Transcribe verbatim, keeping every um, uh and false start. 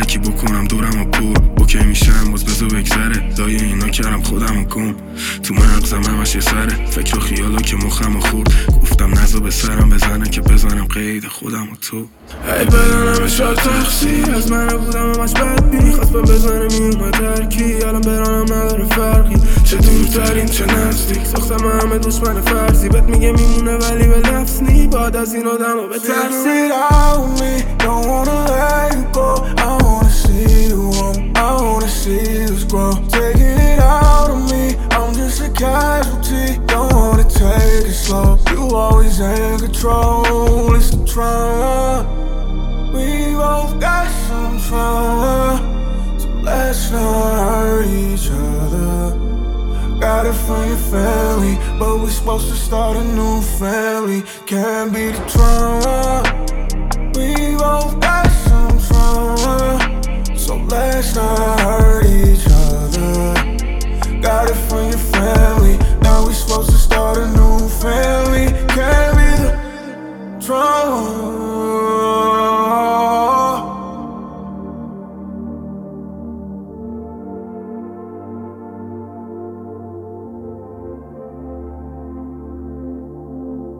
کی بکنم دورم و پور اوکی میشم باز بزا بگذره دایی اینا کردم خودم و گم تو مغزم همش یه سره فکر و خیالا که مخم و خورد گفتم نزا به سرم بزنه که بزنم قید خودم و تو ای بدنم شاد تخصی از من بودم همش بدبینی خواست من بزنه میومد ترکی الان برانم نداره فرقی چه دورترین چه نزدیک ساختم همه دشمن فرضی بهت میگه میمونه ولی به لفظ نی بعد از این آدم رو بترسی Don't wanna let you go. I wanna see you home. I wanna see us grow. Taking it out on me. I'm just a casualty. Don't wanna take it slow. You always in control. It's the trauma. We both got some trauma. So let's not hurt each other. Got it from your family, but we're supposed to start a new family. Can't be the trauma. We both got some trauma, so let's not